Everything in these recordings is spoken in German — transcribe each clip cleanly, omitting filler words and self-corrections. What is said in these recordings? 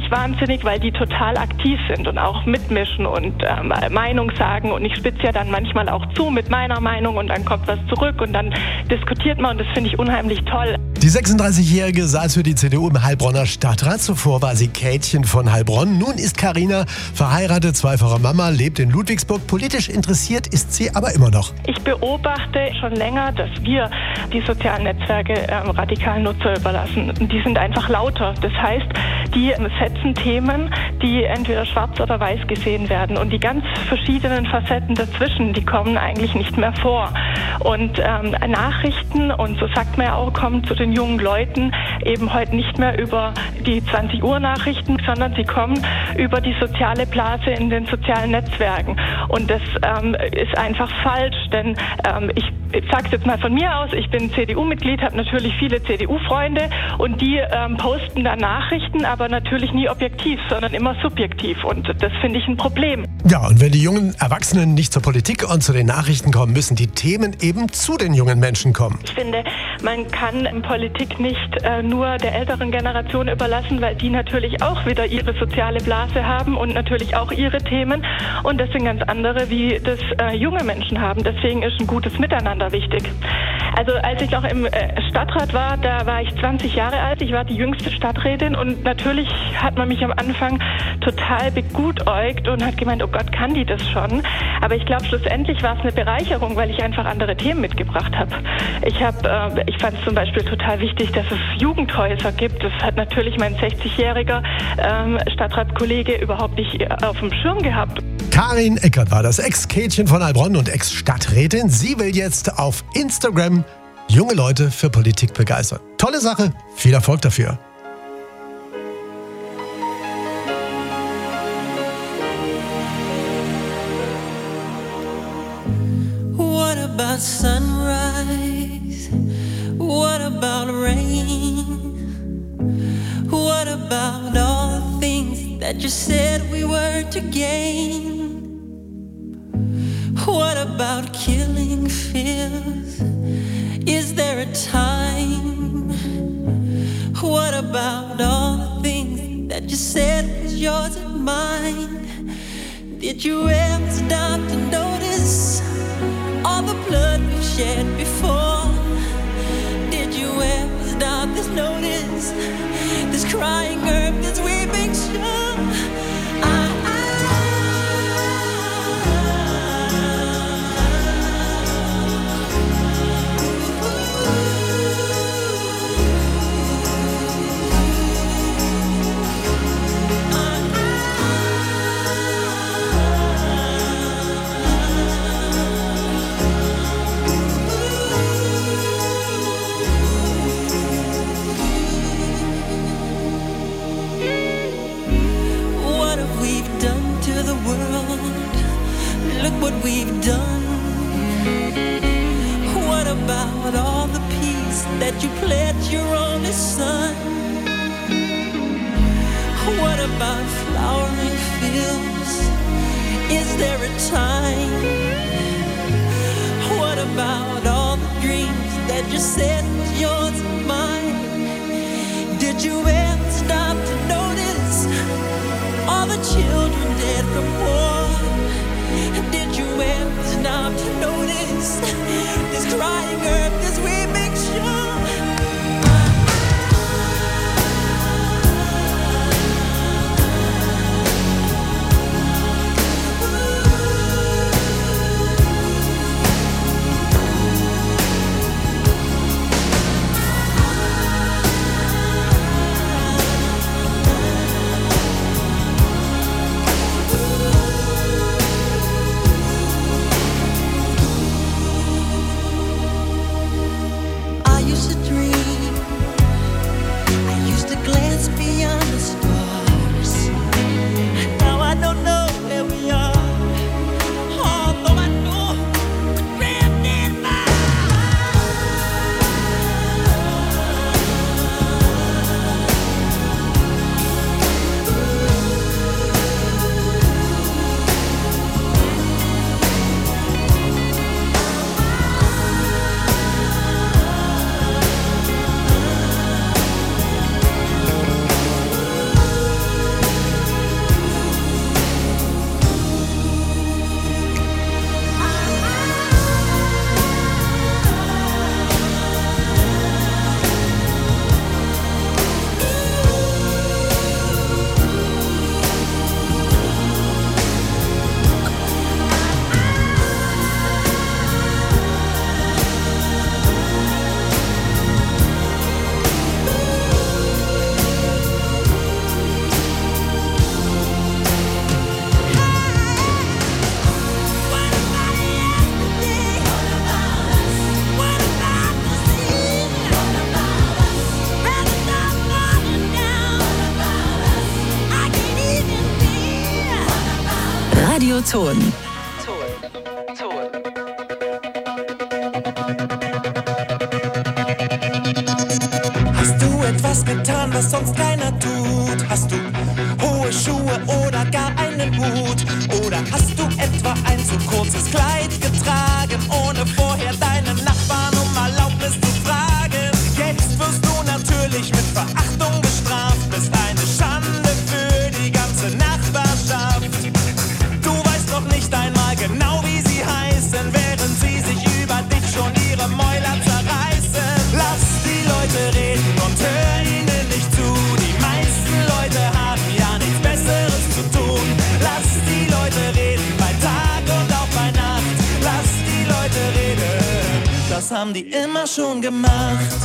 ich wahnsinnig, weil die total aktiv sind und auch mitmischen und Meinung sagen. Und ich spitze ja dann manchmal auch zu mit meiner Meinung und dann kommt was zurück und dann diskutiert man und das finde ich unheimlich toll. Die 36-Jährige saß für die CDU im Heilbronner Stadtrat. Zuvor war sie Kätchen von Heilbronn. Nun ist Carina verheiratet, zweifache Mama, lebt in Ludwigsburg. Politisch interessiert ist sie aber immer noch. Ich beobachte schon länger, dass wir die sozialen Netzwerke radikalen Nutzer überlassen. Die sind einfach lauter. Das heißt, die setzen Themen, die entweder schwarz oder weiß gesehen werden. Und die ganz verschiedenen Facetten dazwischen, die kommen eigentlich nicht mehr vor. Und Nachrichten, und so sagt man ja auch, kommen zu den jungen Leuten eben heute nicht mehr über die 20 Uhr Nachrichten, sondern sie kommen über die soziale Blase in den sozialen Netzwerken. Und das ist einfach falsch, denn ich sage es jetzt mal von mir aus, ich bin CDU-Mitglied, habe natürlich viele CDU-Freunde und die posten da Nachrichten, aber natürlich nie objektiv, sondern immer subjektiv und das finde ich ein Problem. Ja, und wenn die jungen Erwachsenen nicht zur Politik und zu den Nachrichten kommen, müssen die Themen eben zu den jungen Menschen kommen. Ich finde, man kann Politik nicht nur der älteren Generation überlassen, weil die natürlich auch wieder ihre soziale Blase haben und natürlich auch ihre Themen und das sind ganz andere, wie das junge Menschen haben. Deswegen ist ein gutes Miteinander wichtig. Also als ich noch im Stadtrat war, da war ich 20 Jahre alt, ich war die jüngste Stadträtin und natürlich hat man mich am Anfang total begutäugt und hat gemeint, oh Gott, kann die das schon? Aber ich glaube, schlussendlich war es eine Bereicherung, weil ich einfach andere Themen mitgebracht habe. Ich fand es zum Beispiel total wichtig, dass es Jugendhäuser gibt. Das hat natürlich mein 60-jähriger Stadtratskollege überhaupt nicht auf dem Schirm gehabt. Karin Eckert war das Ex-Kätchen von Heilbronn und Ex-Stadträtin. Sie will jetzt auf Instagram junge Leute für Politik begeistern. Tolle Sache, viel Erfolg dafür. What about sunrise? What about rain? What about all the things that you said we were to gain? What about killing fears? Is there a time? What about all the things that you said was yours and mine? Did you ever stop to notice all the blood we've shed before? Did you ever stop to notice this crying earth, this weeping shore? Look what we've done. What about all the peace that you pledged your only son? What about flowering fields? Is there a time? What about all the dreams that you said was yours and mine? Did you ever stop to notice all the children dead from war? Did you ever stop to notice this crying earth, this weeping shore? Radio Ton. Hast du etwas getan, was sonst keiner tut? Hast du hohe Schuhe oder gar einen Hut? Oder hast du etwa ein zu kurzes Kleid getragen, ohne vorher deinen Nachbarn um Erlaubnis zu fragen? Jetzt wirst du natürlich mit Verachtung bestraft, bist eine Schande für die ganze Nachbarschaft. Du weißt noch nicht einmal genau, wie sie heißen, während sie sich über dich schon ihre Mäuler zerreißen. Lass die Leute reden und hör ihnen nicht zu. Die meisten Leute haben ja nichts Besseres zu tun. Lass die Leute reden bei Tag und auch bei Nacht. Lass die Leute reden, das haben die immer schon gemacht.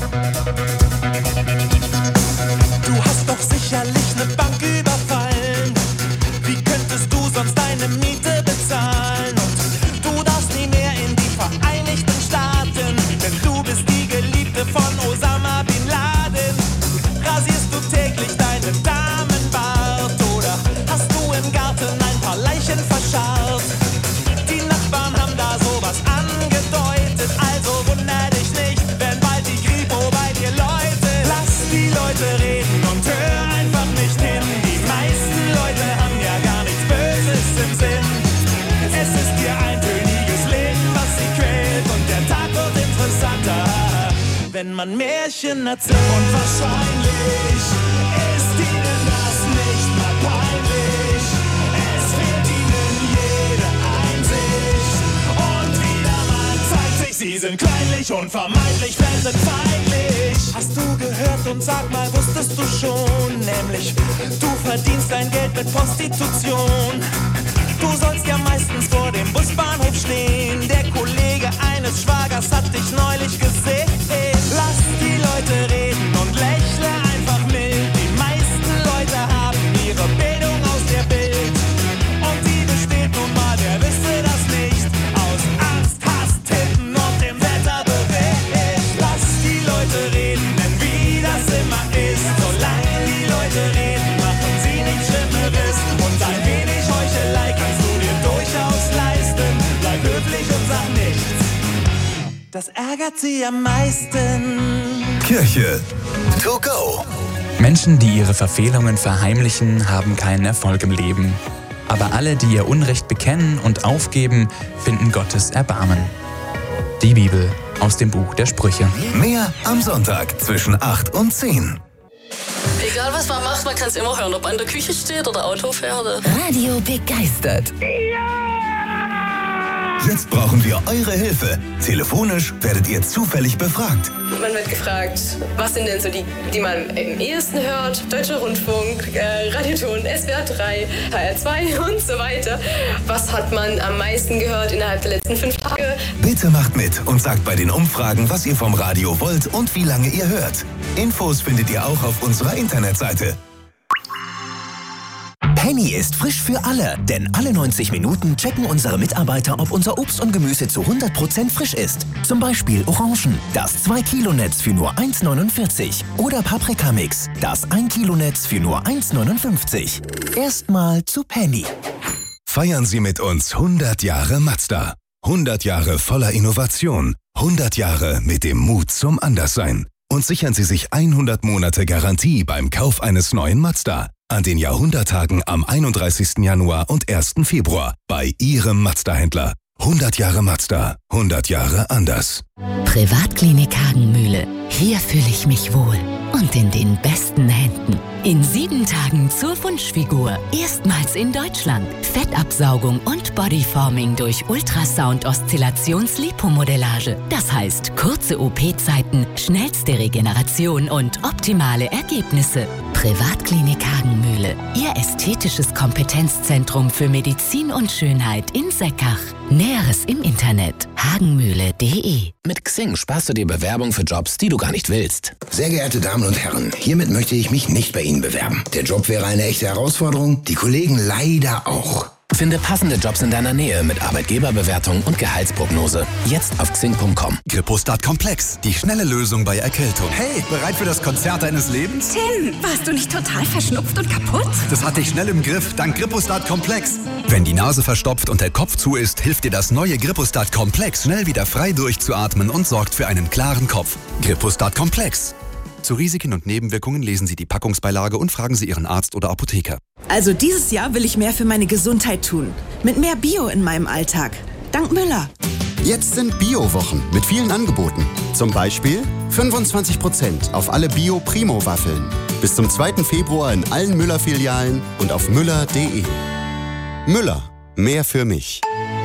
Du hast doch sicherlich eine Bank überfallen. Wie könntest du sonst deine Miete bezahlen? Und du darfst nie mehr in die Vereinigten Staaten, denn du bist die Geliebte von Osama Bin Laden. Rasierst du täglich deinen Damenbart oder hast du im Garten ein paar Leichen verscharrt? Die Nachbarn haben da sowas angedeutet, also wunder dich nicht, wenn bald die Kripo bei dir läutet. Lass die Leute reden und hör einfach nicht hin. Die meisten Leute haben ja gar nichts Böses im Sinn. Es ist ihr eintöniges Leben, was sie quält, und der Tag wird interessanter, wenn man Märchen erzählt. Und wahrscheinlich ist ihnen das nicht mal peinlich. Es fehlt ihnen jede Einsicht. Und wieder mal zeigt sich, sie sind kleinlich und vermeintlich fremdenfeindlich. Hast du gehört und sag mal, wusstest du schon? Nämlich, du verdienst dein Geld mit Prostitution. Du sollst ja meistens vor dem Busbahnhof stehen. Der Kollege eines Schwagers hat dich neulich gesehen. Lass die Leute reden und lächle einfach mild. Die meisten Leute haben ihre Bildung aus der Bild. Und die besteht nun mal, wer wüsste das nicht, aus Angst, Hass, Titten und dem Wetterbericht. Lass die Leute reden, denn wie das immer ist, solange die Leute reden, machen sie nichts Schlimmeres. Und ein wenig Heuchelei kannst du dir durchaus leisten. Bleib höflich und sag nichts, das ärgert sie am meisten. Kirche to go. Menschen, die ihre Verfehlungen verheimlichen, haben keinen Erfolg im Leben. Aber alle, die ihr Unrecht bekennen und aufgeben, finden Gottes Erbarmen. Die Bibel aus dem Buch der Sprüche. Mehr am Sonntag zwischen 8 und 10. Egal was man macht, man kann es immer hören, ob man in der Küche steht oder Auto fährt. Radio begeistert. Jetzt brauchen wir eure Hilfe. Telefonisch werdet ihr zufällig befragt. Man wird gefragt, was sind denn so die man am ehesten hört? Deutscher Rundfunk, Radio Ton, SWR 3, HR 2 und so weiter. Was hat man am meisten gehört innerhalb der letzten 5 Tage? Bitte macht mit und sagt bei den Umfragen, was ihr vom Radio wollt und wie lange ihr hört. Infos findet ihr auch auf unserer Internetseite. Penny ist frisch für alle, denn alle 90 Minuten checken unsere Mitarbeiter, ob unser Obst und Gemüse zu 100% frisch ist. Zum Beispiel Orangen, das 2-Kilo-Netz für nur 1,49. Oder Paprikamix, das 1-Kilo-Netz für nur 1,59. Erstmal zu Penny. Feiern Sie mit uns 100 Jahre Mazda. 100 Jahre voller Innovation. 100 Jahre mit dem Mut zum Anderssein. Und sichern Sie sich 100 Monate Garantie beim Kauf eines neuen Mazda. An den Jahrhunderttagen am 31. Januar und 1. Februar bei Ihrem Mazda-Händler. 100 Jahre Mazda, 100 Jahre anders. Privatklinik Hagenmühle. Hier fühle ich mich wohl. Und in den besten Händen. In 7 Tagen zur Wunschfigur. Erstmals in Deutschland. Fettabsaugung und Bodyforming durch Ultrasound-Oszillations-Lipomodellage. Das heißt, kurze OP-Zeiten, schnellste Regeneration und optimale Ergebnisse. Privatklinik Hagenmühle. Ihr ästhetisches Kompetenzzentrum für Medizin und Schönheit in Seckach. Näheres im Internet. hagenmühle.de. Mit Xing sparst du dir Bewerbung für Jobs, die du gar nicht willst. Sehr geehrte Damen und Herren, hiermit möchte ich mich nicht bei Ihnen bewerben. Der Job wäre eine echte Herausforderung, die Kollegen leider auch. Finde passende Jobs in deiner Nähe mit Arbeitgeberbewertung und Gehaltsprognose. Jetzt auf xing.com. Grippostat Komplex, die schnelle Lösung bei Erkältung. Hey, bereit für das Konzert deines Lebens? Tim, warst du nicht total verschnupft und kaputt? Das hatte ich schnell im Griff, dank Grippostat Komplex. Wenn die Nase verstopft und der Kopf zu ist, hilft dir das neue Grippostat Komplex, schnell wieder frei durchzuatmen und sorgt für einen klaren Kopf. Grippostat Komplex. Zu Risiken und Nebenwirkungen lesen Sie die Packungsbeilage und fragen Sie Ihren Arzt oder Apotheker. Also dieses Jahr will ich mehr für meine Gesundheit tun. Mit mehr Bio in meinem Alltag. Dank Müller. Jetzt sind Bio-Wochen mit vielen Angeboten. Zum Beispiel 25% auf alle Bio-Primo-Waffeln. Bis zum 2. Februar in allen Müller-Filialen und auf müller.de. Müller. Mehr für mich.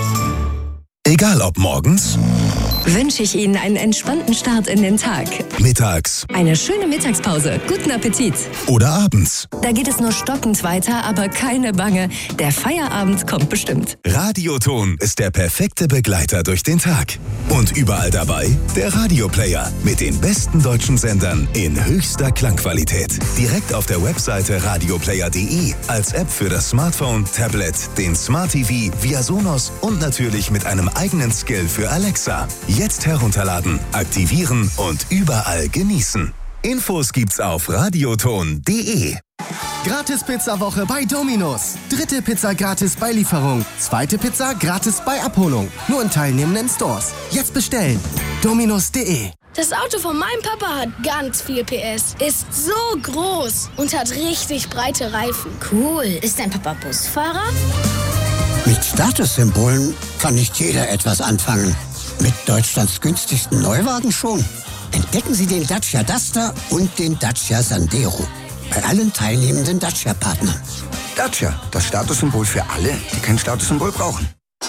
Egal ob morgens, wünsche ich Ihnen einen entspannten Start in den Tag. Mittags Eine schöne Mittagspause. Guten Appetit. oder abends. Da geht es nur stockend weiter, aber keine Bange. Der Feierabend kommt bestimmt. Radioton ist der perfekte Begleiter durch den Tag. Und überall dabei der Radioplayer mit den besten deutschen Sendern in höchster Klangqualität. Direkt auf der Webseite radioplayer.de, als App für das Smartphone, Tablet, den Smart TV, via Sonos und natürlich mit einem eigenen Skill für Alexa. Jetzt herunterladen, aktivieren und überall genießen. Infos gibt's auf radioton.de. Gratis-Pizza-Woche bei Domino's. 3. Pizza gratis bei Lieferung. 2. Pizza gratis bei Abholung. Nur in teilnehmenden Stores. Jetzt bestellen. Dominos.de. Das Auto von meinem Papa hat ganz viel PS, ist so groß und hat richtig breite Reifen. Cool. Ist dein Papa Busfahrer? Mit Statussymbolen kann nicht jeder etwas anfangen. Mit Deutschlands günstigsten Neuwagen schon. Entdecken Sie den Dacia Duster und den Dacia Sandero. Bei allen teilnehmenden Dacia-Partnern. Dacia, das Statussymbol für alle, die kein Statussymbol brauchen.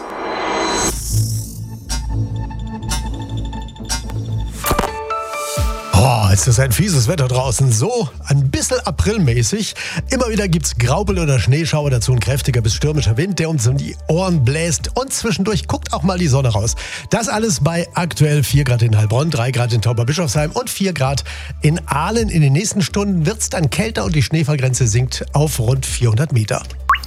Oh, es ist ein fieses Wetter draußen. So ein bisschen aprilmäßig. Immer wieder gibt's Graupel oder Schneeschauer, dazu ein kräftiger bis stürmischer Wind, der uns um die Ohren bläst. Und zwischendurch guckt auch mal die Sonne raus. Das alles bei aktuell 4 Grad in Heilbronn, 3 Grad in Tauberbischofsheim und 4 Grad in Aalen. In den nächsten Stunden wird's dann kälter und die Schneefallgrenze sinkt auf rund 400 Meter.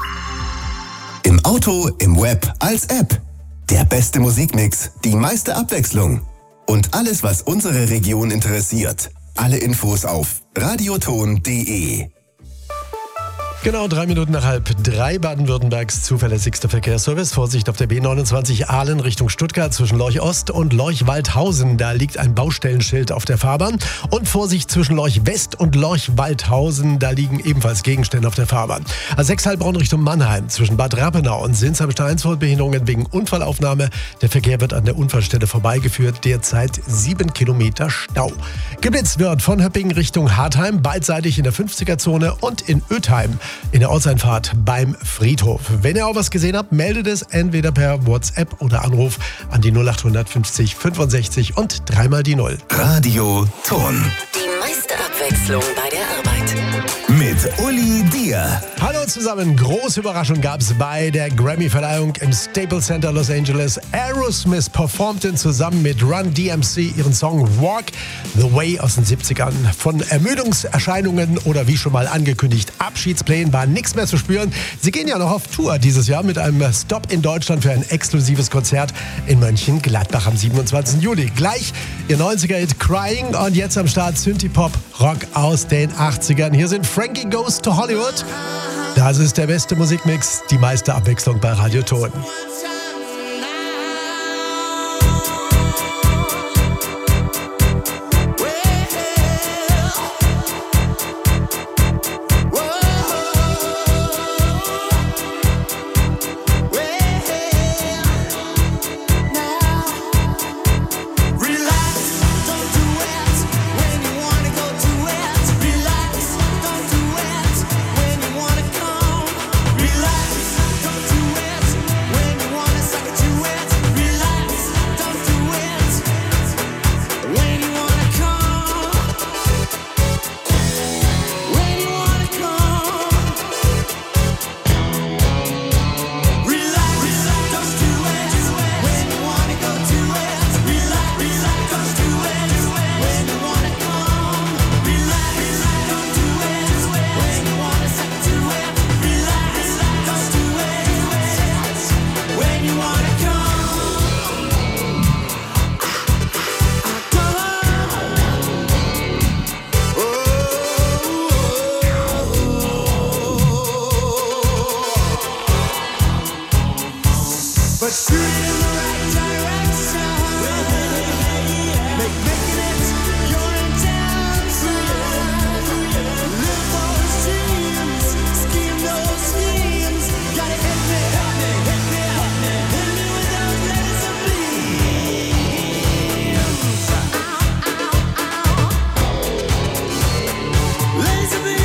Im Auto, im Web, als App. Der beste Musikmix, die meiste Abwechslung. Und alles, was unsere Region interessiert. Alle Infos auf radioton.de. Genau 3 Minuten nach 2:30 Baden-Württembergs zuverlässigster Verkehrsservice. Vorsicht auf der B29 Aalen Richtung Stuttgart zwischen Lorch Ost und Lorch Waldhausen. Da liegt ein Baustellenschild auf der Fahrbahn. Und Vorsicht zwischen Lorch West und Lorch Waldhausen. Da liegen ebenfalls Gegenstände auf der Fahrbahn. A6 Heilbronn Richtung Mannheim zwischen Bad Rappenau und Sinsheim-Steinswold Behinderungen wegen Unfallaufnahme. Der Verkehr wird an der Unfallstelle vorbeigeführt. Derzeit 7 Kilometer Stau. Geblitzt wird von Höppingen Richtung Hartheim, beidseitig in der 50er-Zone und in Ötheim in der Ortseinfahrt beim Friedhof. Wenn ihr auch was gesehen habt, meldet es entweder per WhatsApp oder Anruf an die 0800 50 65 und 3 die 0. Radioton. Die meiste Abwechslung bei der Arbeit. Mit Uli Dier. Hallo zusammen, große Überraschung gab es bei der Grammy-Verleihung im Staples Center Los Angeles. Aerosmith performten zusammen mit Run DMC ihren Song Walk the Way aus den 70ern. Von Ermüdungserscheinungen oder wie schon mal angekündigt, Abschiedsplänen war nichts mehr zu spüren. Sie gehen ja noch auf Tour dieses Jahr mit einem Stop in Deutschland für ein exklusives Konzert in Mönchengladbach am 27. Juli. Gleich ihr 90er-Hit Crying und jetzt am Start Synthie-Pop-Rock aus den 80ern. Hier sind Frankie Goes to Hollywood. Das ist der beste Musikmix, die meiste Abwechslung bei Radioton. Relax, don't do it when you wanna but shoot it in the right direction. Making it your intention. Live those dreams, scheme those schemes. Gotta hit me, hit me, hit me, hit me with those laser beams. Laser beams.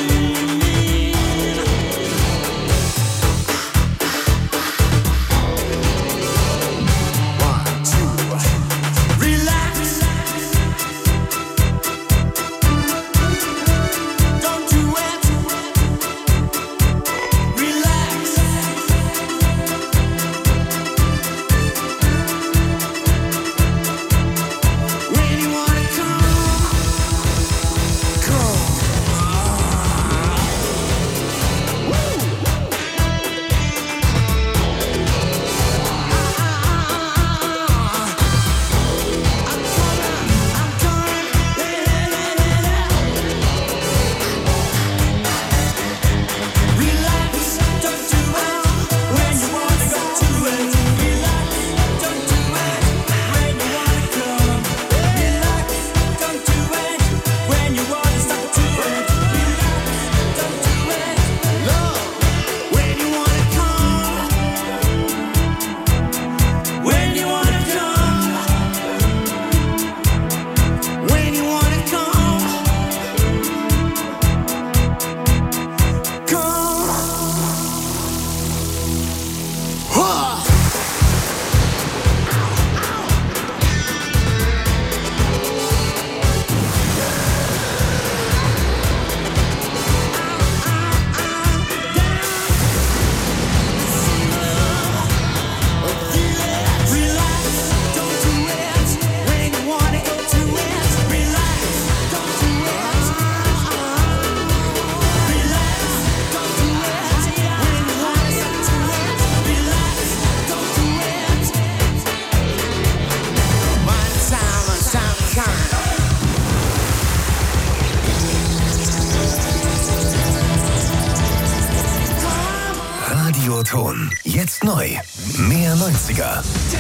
Radioton. Jetzt neu. Mehr 90er.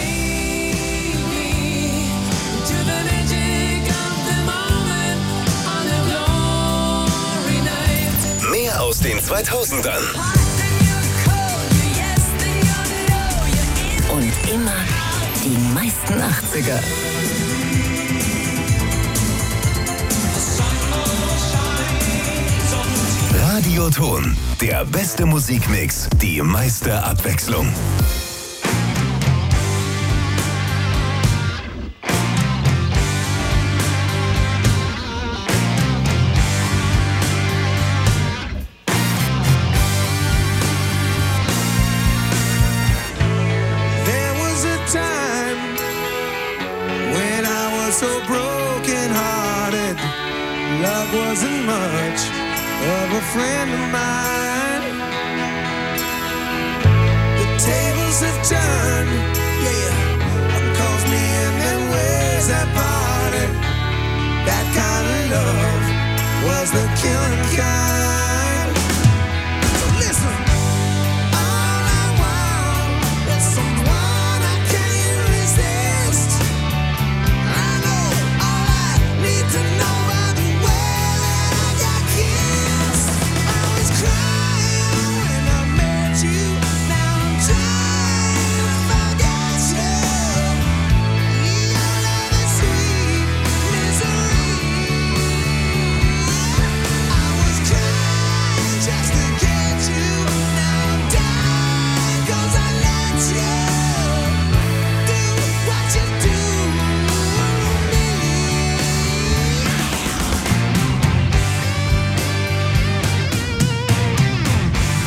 Mehr aus den 2000ern. Und immer die meisten 80er. Radioton. Der beste Musikmix, die meiste Abwechslung. There was a time when I was so broken-hearted. Love wasn't much of a friend of mine. The tables have turned, yeah. Calls me in and ways that parted. That kind of love was the killing kind.